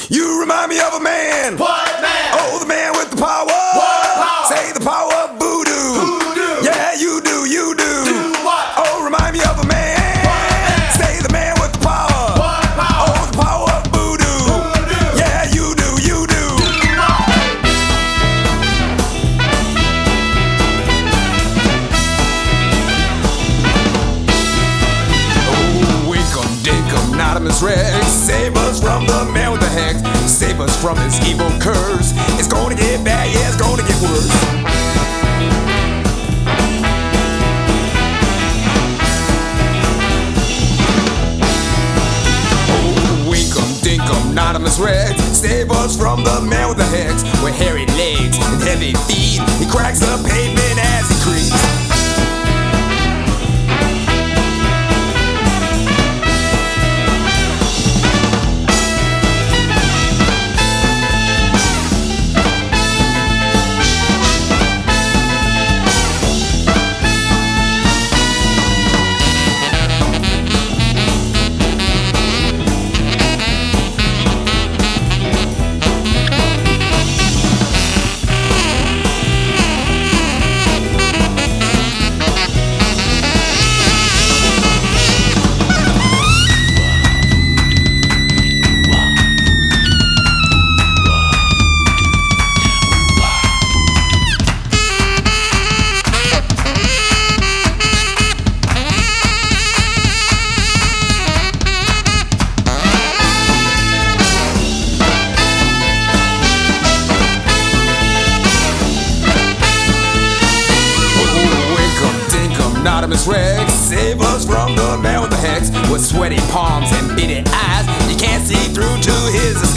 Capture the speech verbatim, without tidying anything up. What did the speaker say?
You remind me of a man. What man? Oh, the man with the power. What power? Say the power of voodoo. Voodoo. Yeah, you do, you do. Do what? Oh, remind me of a man. What man? Say the man with the power. What power? Oh, the power of voodoo. Voodoo. Yeah, you do, you do. Do what? Oh, Winkum, Dinkum, Nodimus Rex. Save us from the man with the hex. Save us from his evil curse. It's gonna get bad, yeah, it's gonna get worse. Oh, Winkum, Dinkum, Nodimus Rex. Save us from the man with the hex. With hairy legs and heavy feet. He cracks the pavement as he creeps. Nodimus Rex, save us from the man with the hex. With sweaty palms and beady eyes, you can't see through to his